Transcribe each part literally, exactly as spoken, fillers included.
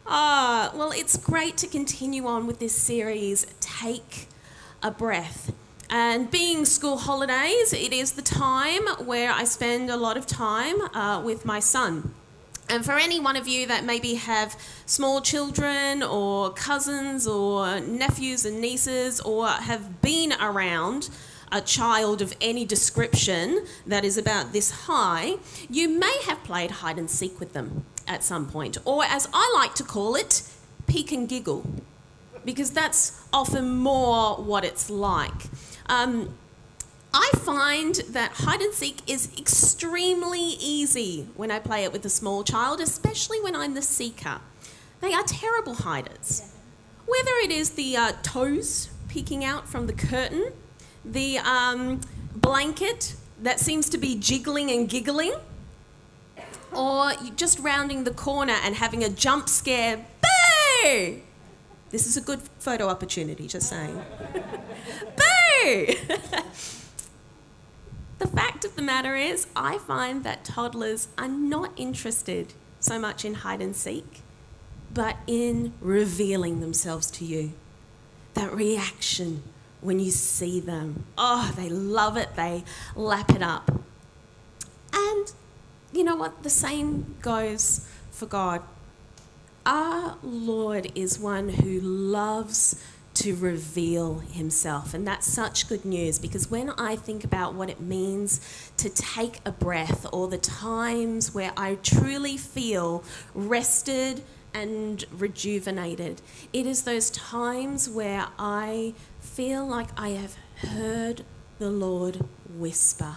Ah, well, it's great to continue on with this series, Take a Breath. And being school holidays, it is the time where I spend a lot of time uh, with my son. And for any one of you that maybe have small children or cousins or nephews and nieces or have been around a child of any description that is about this high, you may have played hide and seek with them at some point. Or as I like to call it, peek and giggle, because that's often more what it's like. Um, I find that hide and seek is extremely easy when I play it with a small child, especially when I'm the seeker. They are terrible hiders. Whether it is the uh, toes peeking out from the curtain, the um, blanket that seems to be jiggling and giggling, or just rounding the corner and having a jump scare. Boo! This is a good photo opportunity, just saying. Boo! The fact of the matter is, I find that toddlers are not interested so much in hide and seek, but in revealing themselves to you. That reaction when you see them. Oh, they love it. They lap it up. And you know what? The same goes for God. Our Lord is one who loves to reveal himself. And that's such good news, because when I think about what it means to take a breath, or the times where I truly feel rested and rejuvenated, it is those times where I feel like I have heard the Lord whisper.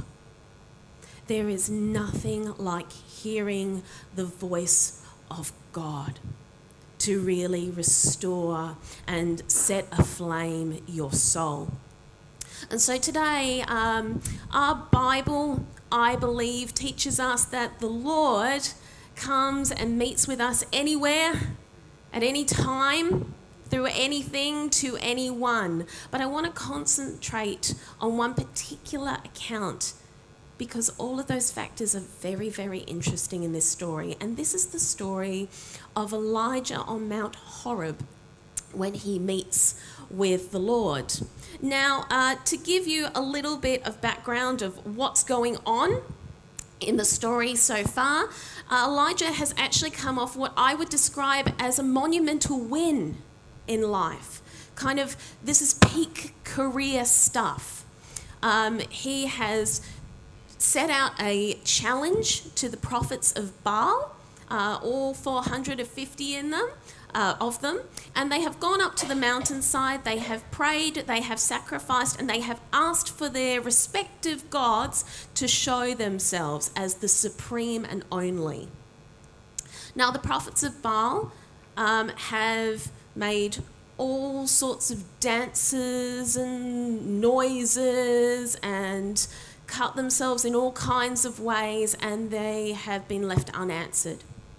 There is nothing like hearing the voice of God to really restore and set aflame your soul. And so today, um, our Bible, I believe, teaches us that the Lord comes and meets with us anywhere, at any time, through anything, to anyone. But I want to concentrate on one particular account, because all of those factors are very, very interesting in this story. And this is the story of Elijah on Mount Horeb when he meets with the Lord. Now, uh, to give you a little bit of background of what's going on in the story so far, uh, Elijah has actually come off what I would describe as a monumental win in life. Kind of, this is peak career stuff. Um, he has set out a challenge to the prophets of Baal, uh, all four hundred fifty in them, uh, of them, and they have gone up to the mountainside, they have prayed, they have sacrificed, and they have asked for their respective gods to show themselves as the supreme and only. Now, the prophets of Baal um, have made all sorts of dances and noises and cut themselves in all kinds of ways, and they have been left unanswered.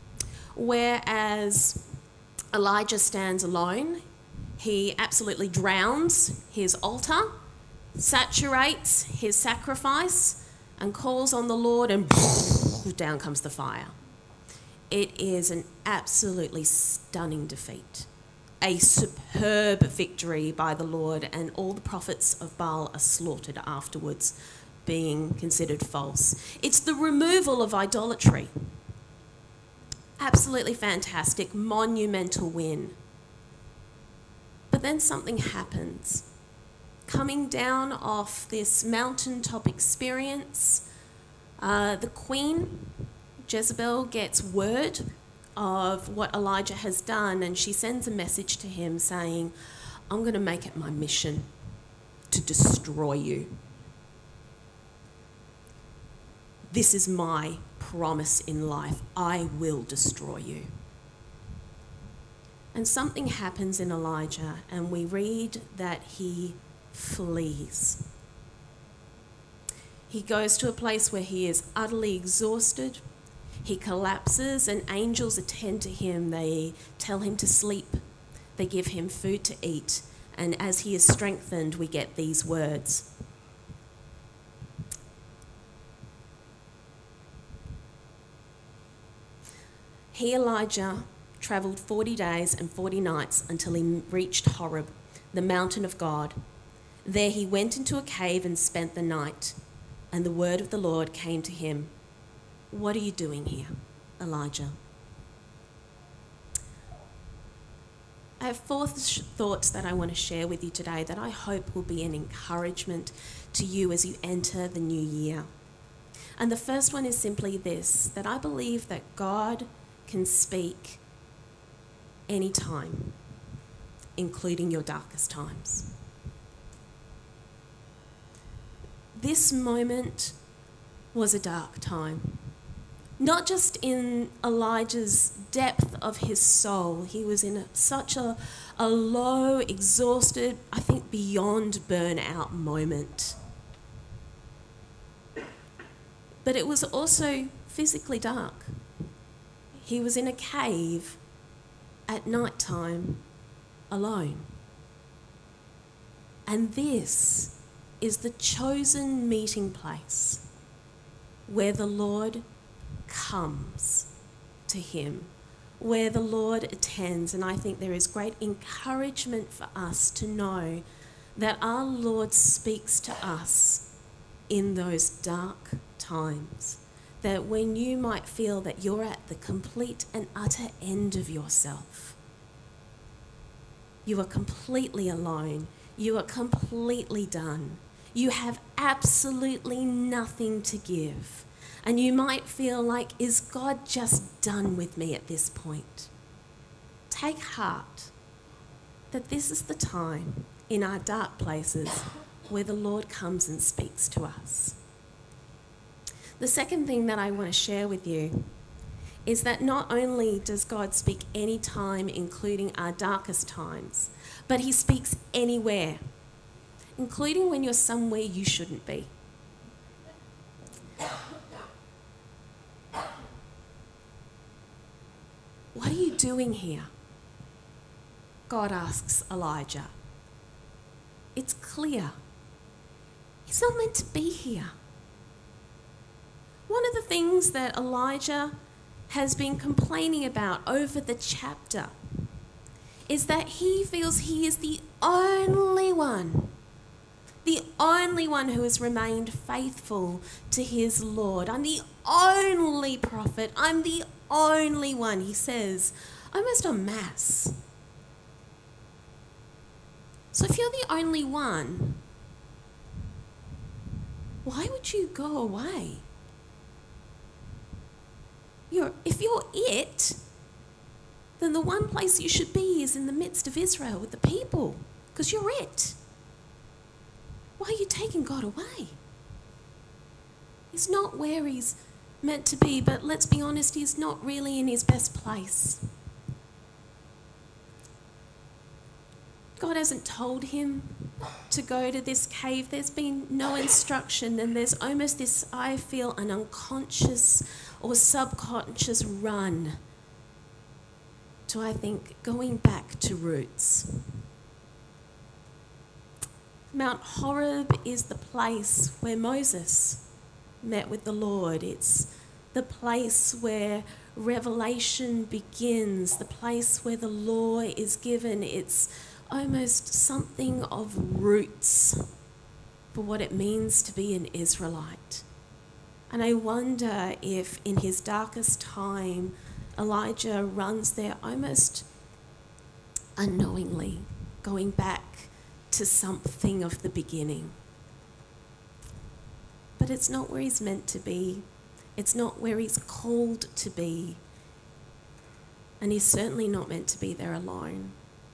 Whereas Elijah stands alone, he absolutely drowns his altar, saturates his sacrifice, and calls on the Lord, and down comes the fire. It is an absolutely stunning defeat, a superb victory by the Lord, and all the prophets of Baal are slaughtered afterwards, being considered false. It's the removal of idolatry. Absolutely fantastic, monumental win. But then something happens. Coming down off this mountaintop experience, uh, the queen, Jezebel, gets word of what Elijah has done, and she sends a message to him saying, I'm going to make it my mission to destroy you. This is my promise in life. I will destroy you. And something happens in Elijah, and we read that he flees. He goes to a place where he is utterly exhausted. He collapses, and angels attend to him. They tell him to sleep. They give him food to eat. And as he is strengthened, we get these words. He, Elijah, travelled forty days and forty nights until he reached Horeb, the mountain of God. There he went into a cave and spent the night, and the word of the Lord came to him. What are you doing here, Elijah? I have four th- thoughts that I want to share with you today that I hope will be an encouragement to you as you enter the new year. And the first one is simply this, that I believe that God can speak anytime, including your darkest times. This moment was a dark time. Not just in Elijah's depth of his soul. He was in a, such a, a low, exhausted, I think beyond burnout moment. But it was also physically dark. He was in a cave at night time, alone. And this is the chosen meeting place where the Lord comes to him, where the Lord attends. And I think there is great encouragement for us to know that our Lord speaks to us in those dark times. That when you might feel that you're at the complete and utter end of yourself, you are completely alone, you are completely done, you have absolutely nothing to give. And you might feel like, is God just done with me at this point? Take heart that this is the time in our dark places where the Lord comes and speaks to us. The second thing that I want to share with you is that not only does God speak any time, including our darkest times, but he speaks anywhere, including when you're somewhere you shouldn't be. What are you doing here? God asks Elijah. It's clear. He's not meant to be here. One of the things that Elijah has been complaining about over the chapter is that he feels he is the only one, the only one who has remained faithful to his Lord. I'm the only prophet. I'm the only one, he says, almost en masse. So if you're the only one, why would you go away? You're, if you're it, then the one place you should be is in the midst of Israel with the people, because you're it. Why are you taking God away? He's not where he's meant to be, but let's be honest, he's not really in his best place. God hasn't told him to go to this cave. There's been no instruction, and there's almost this, I feel, an unconscious or subconscious run to, I think, going back to roots. Mount Horeb is the place where Moses met with the Lord. It's the place where revelation begins, the place where the law is given. It's almost something of roots for what it means to be an Israelite. And I wonder if in his darkest time, Elijah runs there almost unknowingly, going back to something of the beginning. But it's not where he's meant to be. It's not where he's called to be. And he's certainly not meant to be there alone.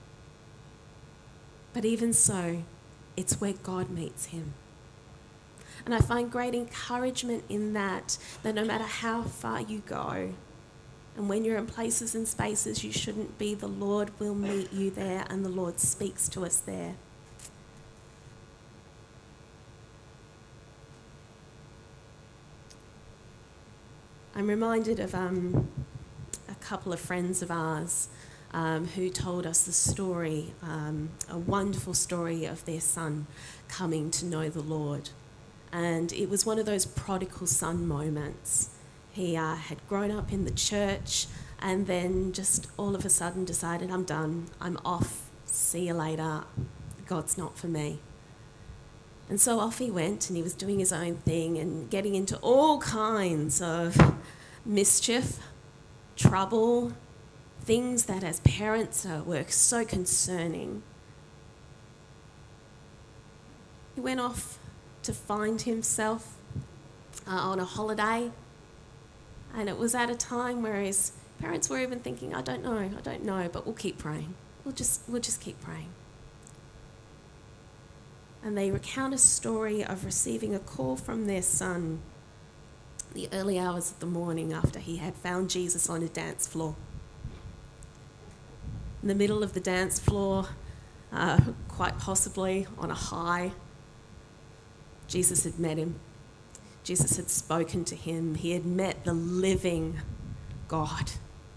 But even so, it's where God meets him. And I find great encouragement in that, that no matter how far you go, and when you're in places and spaces you shouldn't be, the Lord will meet you there, and the Lord speaks to us there. I'm reminded of um, a couple of friends of ours um, who told us the story, um, a wonderful story of their son coming to know the Lord. And it was one of those prodigal son moments. He uh, had grown up in the church, and then just all of a sudden decided, I'm done, I'm off, see you later, God's not for me. And so off he went, and he was doing his own thing and getting into all kinds of mischief, trouble, things that as parents uh, were so concerning. He went off to find himself uh, on a holiday, and it was at a time where his parents were even thinking, I don't know, I don't know, but we'll keep praying. We'll just, we'll just keep praying. And they recount a story of receiving a call from their son the early hours of the morning after he had found Jesus on a dance floor. In the middle of the dance floor, uh, quite possibly on a high, Jesus had met him. Jesus had spoken to him. He had met the living God.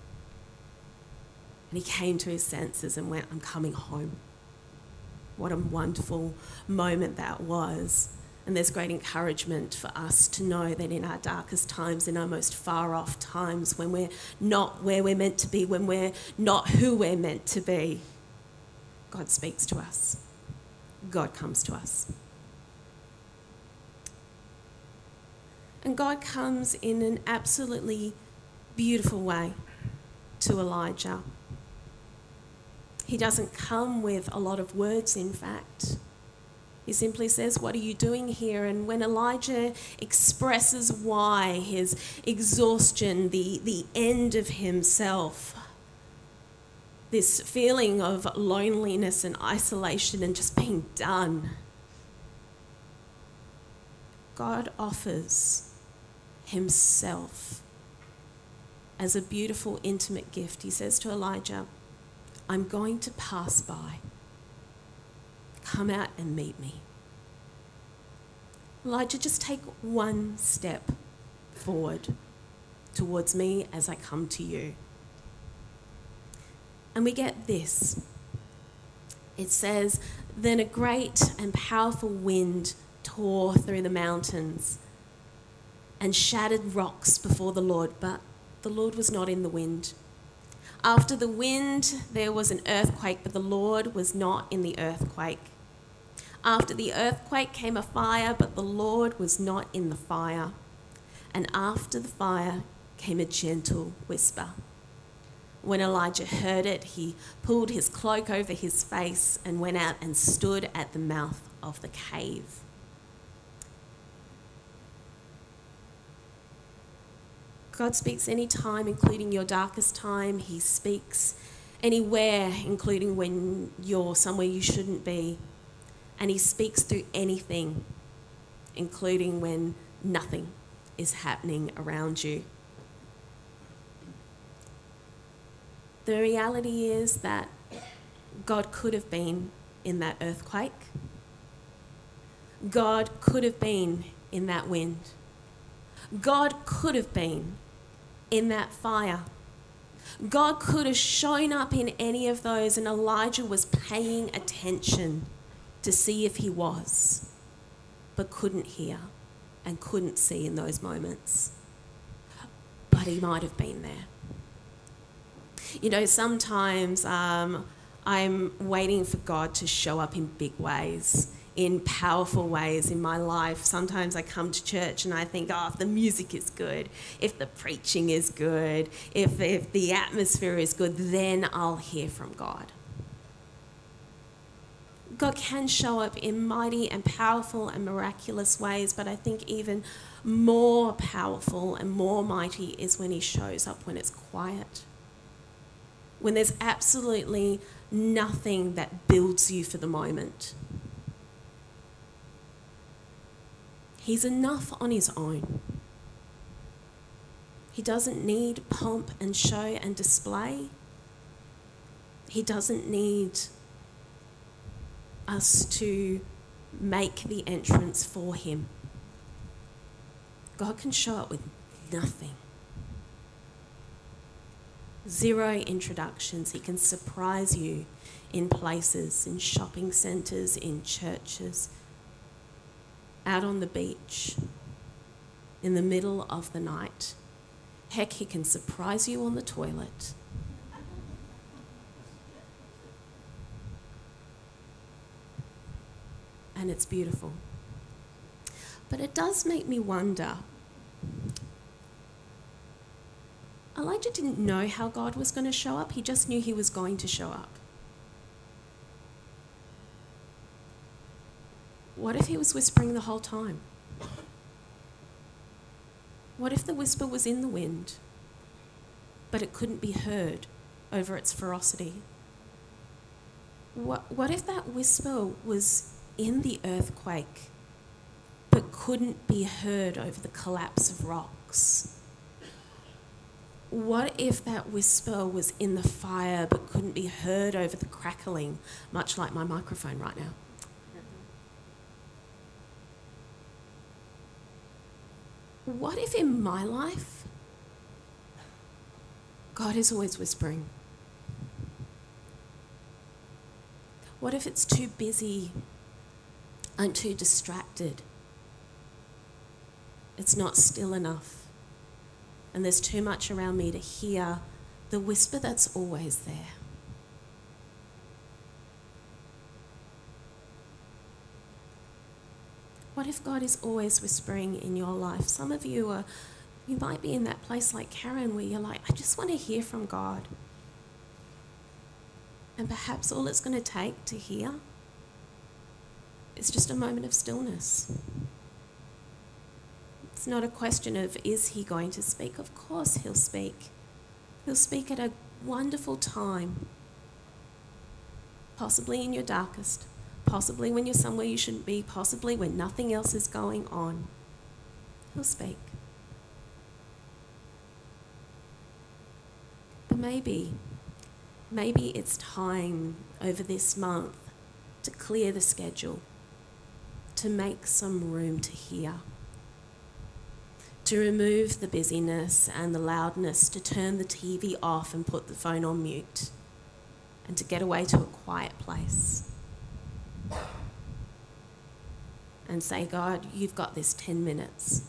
And he came to his senses and went, I'm coming home. What a wonderful moment that was. And there's great encouragement for us to know that in our darkest times, in our most far off times, when we're not where we're meant to be, when we're not who we're meant to be, God speaks to us. God comes to us. And God comes in an absolutely beautiful way to Elijah. He doesn't come with a lot of words, in fact. He simply says, what are you doing here? And when Elijah expresses why, his exhaustion, the, the end of himself, this feeling of loneliness and isolation and just being done, God offers himself as a beautiful, intimate gift. He says to Elijah, I'm going to pass by. Come out and meet me. Elijah, just take one step forward towards me as I come to you. And we get this. It says, then a great and powerful wind tore through the mountains and shattered rocks before the Lord, but the Lord was not in the wind. After the wind, there was an earthquake, but the Lord was not in the earthquake. After the earthquake came a fire, but the Lord was not in the fire. And after the fire came a gentle whisper. When Elijah heard it, he pulled his cloak over his face and went out and stood at the mouth of the cave. God speaks any time, including your darkest time. He speaks anywhere, including when you're somewhere you shouldn't be. And he speaks through anything, including when nothing is happening around you. The reality is that God could have been in that earthquake. God could have been in that wind. God could have been in that fire. God could have shown up in any of those, and Elijah was paying attention to see if he was, but couldn't hear and couldn't see in those moments. But he might have been there. You know, sometimes um, I'm waiting for God to show up in big ways, in powerful ways in my life. Sometimes I come to church and I think, oh, if the music is good, if the preaching is good, if, if the atmosphere is good, then I'll hear from God. God can show up in mighty and powerful and miraculous ways, but I think even more powerful and more mighty is when he shows up when it's quiet. When there's absolutely nothing that builds you for the moment. He's enough on his own. He doesn't need pomp and show and display. He doesn't need us to make the entrance for him. God can show up with nothing. Zero introductions. He can surprise you in places, in shopping centres, in churches, out on the beach, in the middle of the night. Heck, he can surprise you on the toilet. And it's beautiful. But it does make me wonder. Elijah didn't know how God was going to show up. He just knew he was going to show up. What if he was whispering the whole time? What if the whisper was in the wind, but it couldn't be heard over its ferocity? What, what if that whisper was in the earthquake, but couldn't be heard over the collapse of rocks? What if that whisper was in the fire, but couldn't be heard over the crackling, much like my microphone right now? What if in my life, God is always whispering? What if it's too busy? I'm too distracted. It's not still enough. And there's too much around me to hear the whisper that's always there. What if God is always whispering in your life? Some of you are, you might be in that place like Karen where you're like, I just want to hear from God. And perhaps all it's going to take to hear is just a moment of stillness. It's not a question of, is he going to speak? Of course he'll speak. He'll speak at a wonderful time, possibly in your darkest, possibly when you're somewhere you shouldn't be, possibly when nothing else is going on. He'll speak. But maybe, maybe it's time over this month to clear the schedule, to make some room to hear, to remove the busyness and the loudness, to turn the T V off and put the phone on mute, and to get away to a quiet place and say, God, you've got this ten minutes.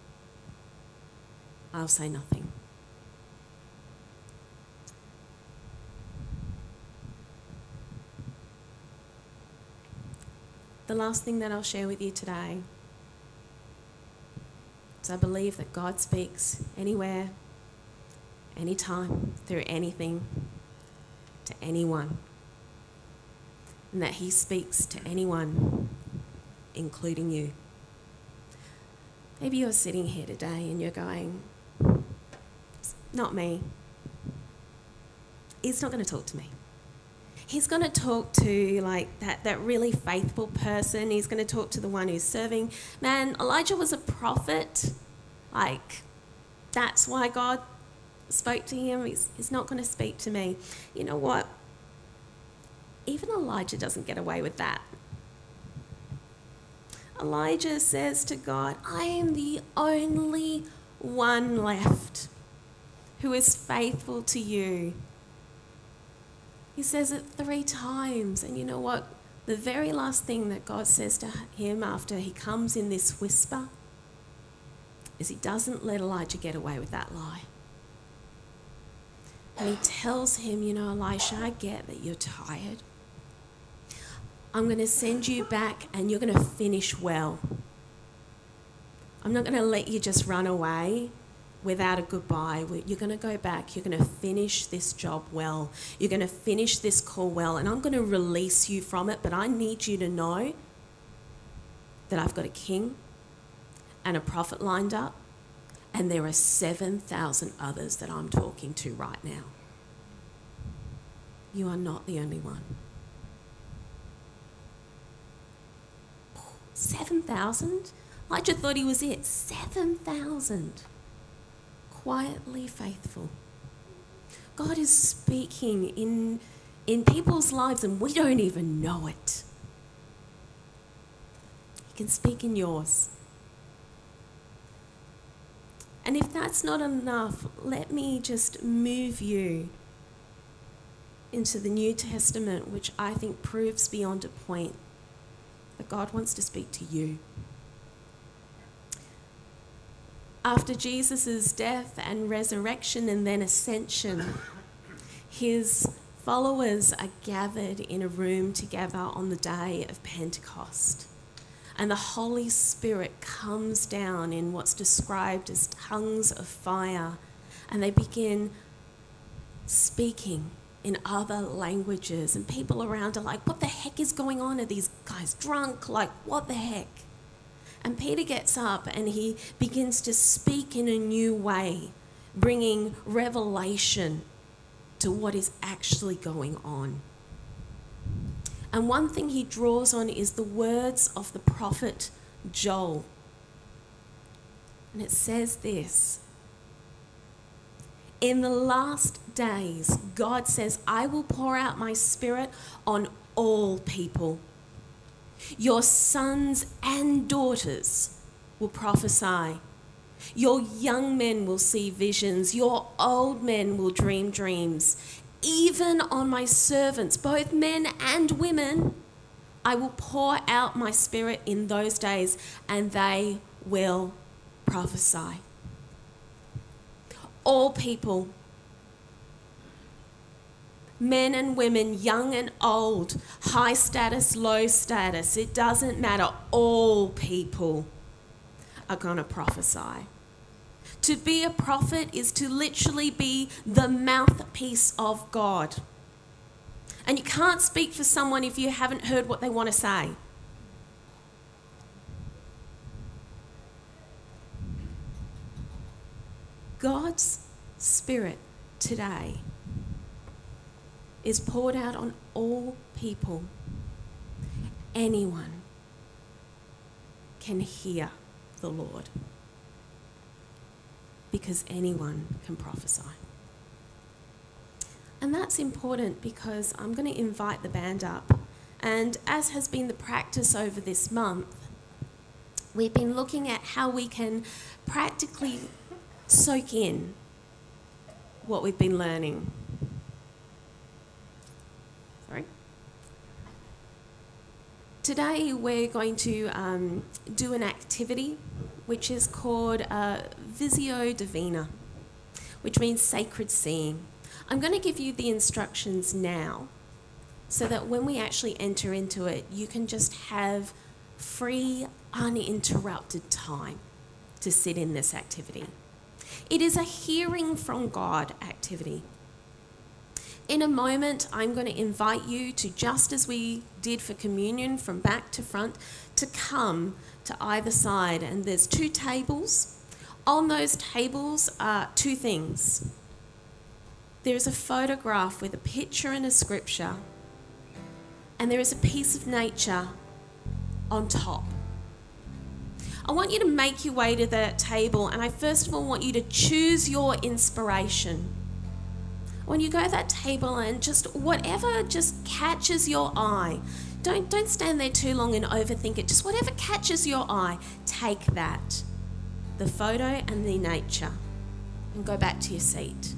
I'll say nothing. The last thing that I'll share with you today is I believe that God speaks anywhere, anytime, through anything, to anyone. And that he speaks to anyone, including you. Maybe you're sitting here today and you're going, not me. He's not going to talk to me. He's going to talk to like that, that really faithful person. He's going to talk to the one who's serving. Man, Elijah was a prophet. Like, that's why God spoke to him. He's, he's not going to speak to me. You know what? Even Elijah doesn't get away with that. Elijah says to God, I am the only one left who is faithful to you. He says it three times. And you know what? The very last thing that God says to him after he comes in this whisper is he doesn't let Elijah get away with that lie. And he tells him, you know, Elisha, I get that you're tired. I'm going to send you back and you're going to finish well. I'm not going to let you just run away without a goodbye. You're going to go back. You're going to finish this job well. You're going to finish this call well. And I'm going to release you from it. But I need you to know that I've got a king and a prophet lined up. And there are seven thousand others that I'm talking to right now. You are not the only one. seven thousand? Elijah thought he was it. seven thousand. Quietly faithful. God is speaking in, in people's lives and we don't even know it. He can speak in yours. And if that's not enough, let me just move you into the New Testament, which I think proves beyond a point that God wants to speak to you. After Jesus' death and resurrection and then ascension, his followers are gathered in a room together on the day of Pentecost. And the Holy Spirit comes down in what's described as tongues of fire, and they begin speaking in other languages. And people around are like, what the heck is going on? Are these guys drunk? Like, what the heck? And Peter gets up and he begins to speak in a new way, bringing revelation to what is actually going on. And one thing he draws on is the words of the prophet Joel. And it says this: in the last days, God says, I will pour out my spirit on all people. Your sons and daughters will prophesy. Your young men will see visions. Your old men will dream dreams. Even on my servants, both men and women, I will pour out my spirit in those days, and they will prophesy. All people, men and women, young and old, high status, low status, it doesn't matter. All people are going to prophesy. To be a prophet is to literally be the mouthpiece of God. And you can't speak for someone if you haven't heard what they want to say. God's Spirit today is poured out on all people. Anyone can hear the Lord, because anyone can prophesy. And that's important because I'm going to invite the band up. And as has been the practice over this month, we've been looking at how we can practically soak in what we've been learning. Sorry. Today we're going to um, do an activity which is called uh, Visio Divina, which means sacred seeing. I'm going to give you the instructions now so that when we actually enter into it, you can just have free, uninterrupted time to sit in this activity. It is a hearing from God activity. In a moment, I'm going to invite you to, just as we did for communion, from back to front, to come to either side. And there's two tables. On those tables are two things. There is a photograph with a picture and a scripture, and there is a piece of nature on top. I want you to make your way to that table, and I first of all want you to choose your inspiration. When you go to that table, and just whatever just catches your eye, don't, don't stand there too long and overthink it. Just whatever catches your eye, take that, the photo and the nature, and go back to your seat.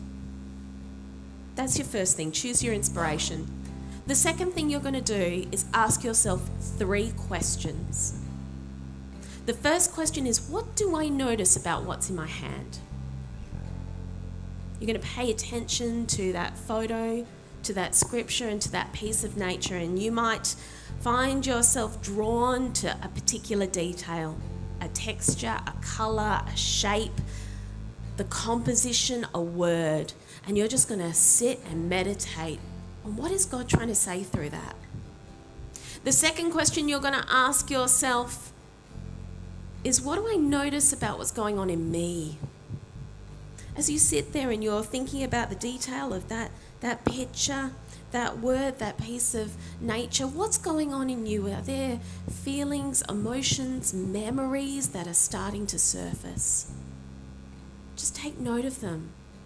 That's your first thing. Choose your inspiration. The second thing you're going to do is ask yourself three questions. The first question is, what do I notice about what's in my hand? You're going to pay attention to that photo, to that scripture, and to that piece of nature, and you might find yourself drawn to a particular detail, a texture, a colour, a shape, the composition, a word, and you're just going to sit and meditate on what is God trying to say through that. The second question you're going to ask yourself is, what do I notice about what's going on in me? As you sit there and you're thinking about the detail of that, that picture, that word, that piece of nature, what's going on in you? Are there feelings, emotions, memories that are starting to surface? Just take note of them.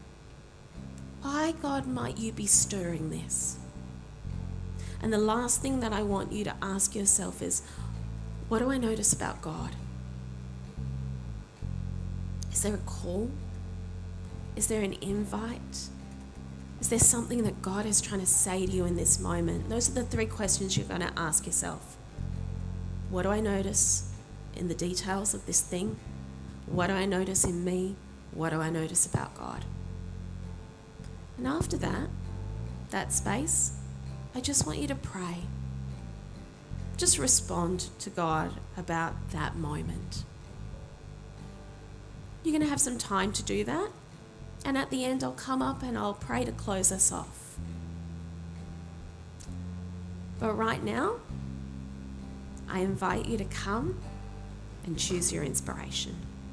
Why, God, might you be stirring this? And the last thing that I want you to ask yourself is, what do I notice about God? Is there a call? Is there an invite? Is there something that God is trying to say to you in this moment? Those are the three questions you're going to ask yourself. What do I notice in the details of this thing? What do I notice in me? What do I notice about God? And after that, that space, I just want you to pray. Just respond to God about that moment. You're going to have some time to do that. And at the end, I'll come up and I'll pray to close us off. But right now, I invite you to come and choose your inspiration.